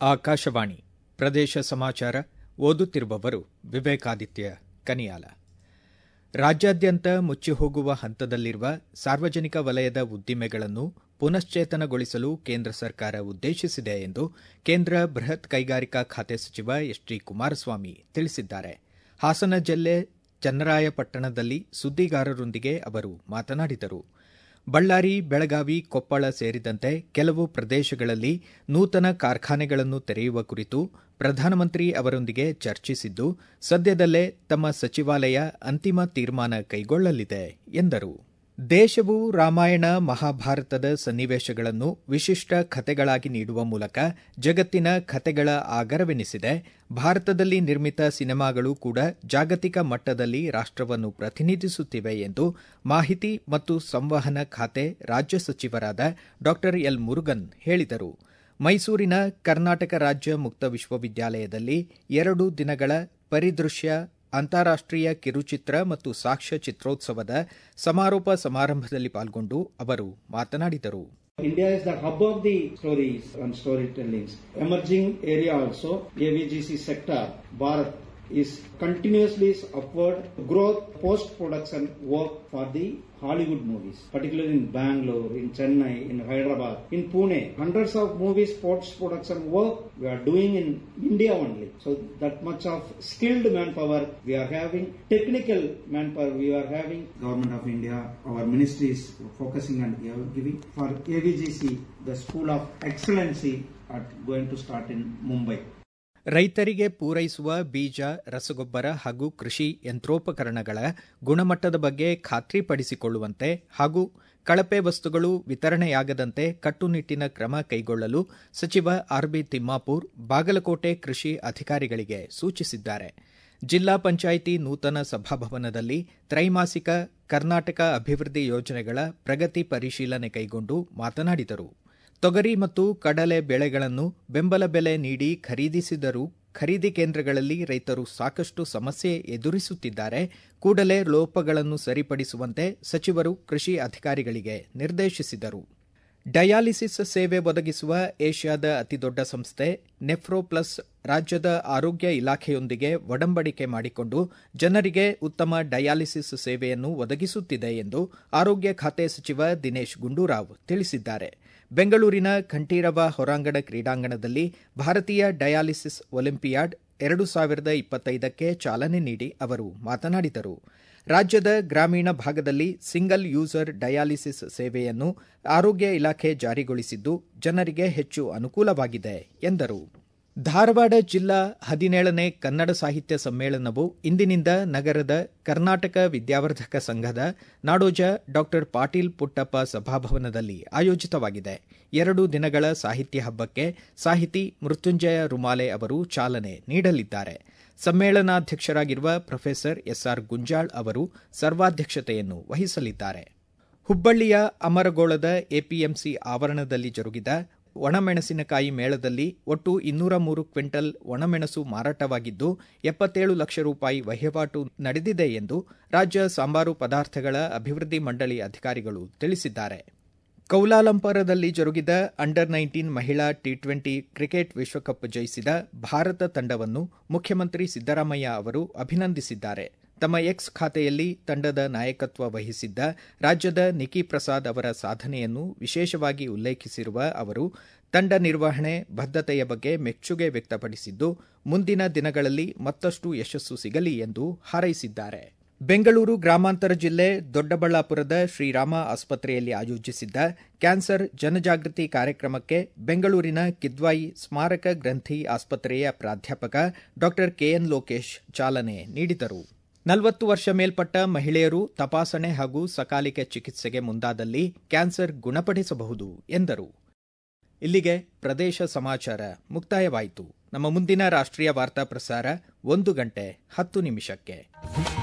ಆಕಾಶವಾಣಿ ಪ್ರದೇಶ ಸಮಾಚಾರ ಓದುತ್ತಿರುವವರು ವಿವೇಕಾದಿತ್ಯ ಕನಿಯಾಲ. ರಾಜ್ಯಾದ್ಯಂತ ಮುಚ್ಚಿಹೋಗುವ ಹಂತದಲ್ಲಿರುವ ಸಾರ್ವಜನಿಕ ವಲಯದ ಉದ್ದಿಮೆಗಳನ್ನು ಪುನಶ್ಚೇತನಗೊಳಿಸಲು ಕೇಂದ್ರ ಸರ್ಕಾರ ಉದ್ದೇಶಿಸಿದೆ ಎಂದು ಕೇಂದ್ರ ಬೃಹತ್ ಕೈಗಾರಿಕಾ ಖಾತೆ ಸಚಿವ ಎಚ್ ಡಿ ಕುಮಾರಸ್ವಾಮಿ ತಿಳಿಸಿದ್ದಾರೆ. ಹಾಸನ ಜಿಲ್ಲೆ ಚನ್ನರಾಯಪಟ್ಟಣದಲ್ಲಿ ಸುದ್ದಿಗಾರರೊಂದಿಗೆ ಅವರು ಮಾತನಾಡಿದರು. ಬಳ್ಳಾರಿ, ಬೆಳಗಾವಿ, ಕೊಪ್ಪಳ ಸೇರಿದಂತೆ ಕೆಲವು ಪ್ರದೇಶಗಳಲ್ಲಿ ನೂತನ ಕಾರ್ಖಾನೆಗಳನ್ನು ತೆರೆಯುವ ಕುರಿತು ಪ್ರಧಾನಮಂತ್ರಿ ಅವರೊಂದಿಗೆ ಚರ್ಚಿಸಿದ್ದು, ಸದ್ಯದಲ್ಲೇ ತಮ್ಮ ಸಚಿವಾಲಯ ಅಂತಿಮ ತೀರ್ಮಾನ ಕೈಗೊಳ್ಳಲಿದೆ ಎಂದರು. ದೇಶವು ರಾಮಾಯಣ, ಮಹಾಭಾರತದ ಸನ್ನಿವೇಶಗಳನ್ನು ವಿಶಿಷ್ಟ ಕಥೆಗಳಾಗಿ ನೀಡುವ ಮೂಲಕ ಜಗತ್ತಿನ ಕಥೆಗಳ ಆಗರವೆನಿಸಿದೆ. ಭಾರತದಲ್ಲಿ ನಿರ್ಮಿತ ಸಿನೆಮಾಗಳು ಕೂಡ ಜಾಗತಿಕ ಮಟ್ಟದಲ್ಲಿ ರಾಷ್ಟವನ್ನು ಪ್ರತಿನಿಧಿಸುತ್ತಿವೆ ಎಂದು ಮಾಹಿತಿ ಮತ್ತು ಸಂವಹನ ಖಾತೆ ರಾಜ್ಯ ಸಚಿವರಾದ ಡಾ ಎಲ್ ಮುರುಗನ್ ಹೇಳಿದರು. ಮೈಸೂರಿನ ಕರ್ನಾಟಕ ರಾಜ್ಯ ಮುಕ್ತ ವಿಶ್ವವಿದ್ಯಾಲಯದಲ್ಲಿ 2 ದಿನಗಳ ಪರಿದೃಶ್ಯ ಅಂತಾರಾಷ್ಟೀಯ ಕಿರುಚಿತ್ರ ಮತ್ತು ಸಾಕ್ಷ್ಯ ಚಿತ್ರೋತ್ಸವದ ಸಮಾರೋಪ ಸಮಾರಂಭದಲ್ಲಿ ಪಾಲ್ಗೊಂಡು ಅವರು ಮಾತನಾಡಿದರು. India is the hub of the stories and storytellings. Emerging area also, AVGC sector, Bharat is continuously upward growth post-production work for the Hollywood movies, particularly in Bangalore, in Chennai, in Hyderabad, in Pune. Hundreds of movies post-production work we are doing in India only. So that much of skilled manpower we are having, technical manpower we are having. Government of India, our ministry is focusing on giving for AVGC the School of Excellency are going to start in Mumbai. ರೈತರಿಗೆ ಪೂರೈಸುವ ಬೀಜ, ರಸಗೊಬ್ಬರ ಹಾಗೂ ಕೃಷಿ ಯಂತ್ರೋಪಕರಣಗಳ ಗುಣಮಟ್ಟದ ಬಗ್ಗೆ ಖಾತ್ರಿಪಡಿಸಿಕೊಳ್ಳುವಂತೆ ಹಾಗೂ ಕಳಪೆ ವಸ್ತುಗಳು ವಿತರಣೆಯಾಗದಂತೆ ಕಟ್ಟುನಿಟ್ಟಿನ ಕ್ರಮ ಕೈಗೊಳ್ಳಲು ಸಚಿವ ಆರ್.ಬಿ. ತಿಮ್ಮಾಪೂರ್ ಬಾಗಲಕೋಟೆ ಕೃಷಿ ಅಧಿಕಾರಿಗಳಿಗೆ ಸೂಚಿಸಿದ್ದಾರೆ. ಜಿಲ್ಲಾ ಪಂಚಾಯಿತಿ ನೂತನ ಸಭಾಭವನದಲ್ಲಿ ತ್ರೈಮಾಸಿಕ ಕರ್ನಾಟಕ ಅಭಿವೃದ್ಧಿ ಯೋಜನೆಗಳ ಪ್ರಗತಿ ಪರಿಶೀಲನೆ ಕೈಗೊಂಡು ಮಾತನಾಡಿದರು. ತೊಗರಿ ಮತ್ತು ಕಡಲೆ ಬೆಳೆಗಳನ್ನು ಬೆಂಬಲ ಬೆಲೆ ನೀಡಿ ಖರೀದಿಸಿದರೂ ಖರೀದಿ ಕೇಂದ್ರಗಳಲ್ಲಿ ರೈತರು ಸಾಕಷ್ಟು ಸಮಸ್ಯೆ ಎದುರಿಸುತ್ತಿದ್ದಾರೆ. ಕೂಡಲೇ ಲೋಪಗಳನ್ನು ಸರಿಪಡಿಸುವಂತೆ ಸಚಿವರು ಕೃಷಿ ಅಧಿಕಾರಿಗಳಿಗೆ ನಿರ್ದೇಶಿಸಿದರು. ಡಯಾಲಿಸಿಸ್ ಸೇವೆ ಒದಗಿಸುವ ಏಷ್ಯಾದ ಅತಿದೊಡ್ಡ ಸಂಸ್ಥೆ ನೆಫ್ರೋಪ್ಲಸ್ ರಾಜ್ಯದ ಆರೋಗ್ಯ ಇಲಾಖೆಯೊಂದಿಗೆ ಒಡಂಬಡಿಕೆ ಮಾಡಿಕೊಂಡು ಜನರಿಗೆ ಉತ್ತಮ ಡಯಾಲಿಸಿಸ್ ಸೇವೆಯನ್ನು ಒದಗಿಸುತ್ತಿದೆ ಎಂದು ಆರೋಗ್ಯ ಖಾತೆ ಸಚಿವ ದಿನೇಶ್ ಗುಂಡೂರಾವ್ ತಿಳಿಸಿದ್ದಾರೆ. ಬೆಂಗಳೂರಿನ ಕಂಠೀರವ ಹೊರಾಂಗಣ ಕ್ರೀಡಾಂಗಣದಲ್ಲಿ ಭಾರತೀಯ ಡಯಾಲಿಸಿಸ್ ಒಲಿಂಪಿಯಾಡ್ 2025ಕ್ಕೆ ಚಾಲನೆ ನೀಡಿ ಅವರು ಮಾತನಾಡಿದರು. ರಾಜ್ಯದ ಗ್ರಾಮೀಣ ಭಾಗದಲ್ಲಿ ಸಿಂಗಲ್ ಯೂಸರ್ ಡಯಾಲಿಸಿಸ್ ಸೇವೆಯನ್ನು ಆರೋಗ್ಯ ಇಲಾಖೆ ಜಾರಿಗೊಳಿಸಿದ್ದು ಜನರಿಗೆ ಹೆಚ್ಚು ಅನುಕೂಲವಾಗಿದೆ ಎಂದರು. ಧಾರವಾಡ ಜಿಲ್ಲಾ 17ನೇ ಕನ್ನಡ ಸಾಹಿತ್ಯ ಸಮ್ಮೇಳನವು ಇಂದಿನಿಂದ ನಗರದ ಕರ್ನಾಟಕ ವಿದ್ಯಾವರ್ಧಕ ಸಂಘದ ನಾಡೋಜ ಡಾ ಪಾಟೀಲ್ ಪುಟ್ಟಪ್ಪ ಸಭಾಭವನದಲ್ಲಿ ಆಯೋಜಿತವಾಗಿದೆ. 2 ದಿನಗಳ ಸಾಹಿತ್ಯ ಹಬ್ಬಕ್ಕೆ ಸಾಹಿತಿ ಮೃತ್ಯುಂಜಯ ರುಮಾಲೆ ಅವರು ಚಾಲನೆ ನೀಡಲಿದ್ದಾರೆ. ಸಮ್ಮೇಳನಾಧ್ಯಕ್ಷರಾಗಿರುವ ಪ್ರೊಫೆಸರ್ ಎಸ್ಆರ್ ಗುಂಜಾಳ್ ಅವರು ಸರ್ವಾಧ್ಯಕ್ಷತೆಯನ್ನು ವಹಿಸಲಿದ್ದಾರೆ. ಹುಬ್ಬಳ್ಳಿಯ ಅಮರಗೋಳದ ಎಪಿಎಂಸಿ ಆವರಣದಲ್ಲಿ ಜರುಗಿದ ಒಣಮೆಣಸಿನಕಾಯಿ ಮೇಳದಲ್ಲಿ ಒಟ್ಟು 203 ಕ್ವಿಂಟಲ್ ಒಣಮೆಣಸು ಮಾರಾಟವಾಗಿದ್ದು 77 ಲಕ್ಷ ರೂಪಾಯಿ ವಹಿವಾಟು ನಡೆದಿದೆ ಎಂದು ರಾಜ್ಯ ಸಾಂಬಾರು ಪದಾರ್ಥಗಳ ಅಭಿವೃದ್ಧಿ ಮಂಡಳಿ ಅಧಿಕಾರಿಗಳು ತಿಳಿಸಿದ್ದಾರೆ. ಕೌಲಾಲಂಪುರದಲ್ಲಿ ಜರುಗಿದ ಅಂಡರ್ 19 ಮಹಿಳಾ ಟಿ20 ಕ್ರಿಕೆಟ್ ವಿಶ್ವಕಪ್ ಜಯಿಸಿದ ಭಾರತ ತಂಡವನ್ನು ಮುಖ್ಯಮಂತ್ರಿ ಸಿದ್ದರಾಮಯ್ಯ ಅವರು ಅಭಿನಂದಿಸಿದ್ದಾರೆ. ತಮ್ಮ ಎಕ್ಸ್ ಖಾತೆಯಲ್ಲಿ ತಂಡದ ನಾಯಕತ್ವ ವಹಿಸಿದ್ದ ರಾಜ್ಯದ ನಿಕಿ ಪ್ರಸಾದ್ ಅವರ ಸಾಧನೆಯನ್ನು ವಿಶೇಷವಾಗಿ ಉಲ್ಲೇಖಿಸಿರುವ ಅವರು ತಂಡ ನಿರ್ವಹಣೆ, ಬದ್ಧತೆಯ ಬಗ್ಗೆ ಮೆಚ್ಚುಗೆ ವ್ಯಕ್ತಪಡಿಸಿದ್ದು, ಮುಂದಿನ ದಿನಗಳಲ್ಲಿ ಮತ್ತಷ್ಟು ಯಶಸ್ಸು ಸಿಗಲಿ ಎಂದು ಹಾರೈಸಿದ್ದಾರೆ. ಬೆಂಗಳೂರು ಗ್ರಾಮಾಂತರ ಜಿಲ್ಲೆ ದೊಡ್ಡಬಳ್ಳಾಪುರದ ಶ್ರೀರಾಮ ಆಸ್ಪತ್ರೆಯಲ್ಲಿ ಆಯೋಜಿಸಿದ್ದ ಕ್ಯಾನ್ಸರ್ ಜನಜಾಗೃತಿ ಕಾರ್ಯಕ್ರಮಕ್ಕೆ ಬೆಂಗಳೂರಿನ ಕಿದ್ವಾಯಿ ಸ್ಮಾರಕ ಗ್ರಂಥಿ ಆಸ್ಪತ್ರೆಯ ಪ್ರಾಧ್ಯಾಪಕ ಡಾ ಕೆಎನ್ ಲೋಕೇಶ್ ಚಾಲನೆ ನೀಡಿದರು. 40 ವರ್ಷ ಮೇಲ್ಪಟ್ಟ ಮಹಿಳೆಯರು ತಪಾಸಣೆ ಹಾಗೂ ಸಕಾಲಿಕ ಚಿಕಿತ್ಸೆಗೆ ಮುಂದಾದಲ್ಲಿ ಕ್ಯಾನ್ಸರ್ ಗುಣಪಡಿಸಬಹುದು ಎಂದರು. ಇಲ್ಲಿಗೆ ಪ್ರದೇಶ ಸಮಾಚಾರ ಮುಕ್ತಾಯವಾಯಿತು. ನಮ್ಮ ಮುಂದಿನ ರಾಷ್ಟ್ರೀಯ ವಾರ್ತಾ ಪ್ರಸಾರ 1:10 ನಿಮಿಷಕ್ಕೆ.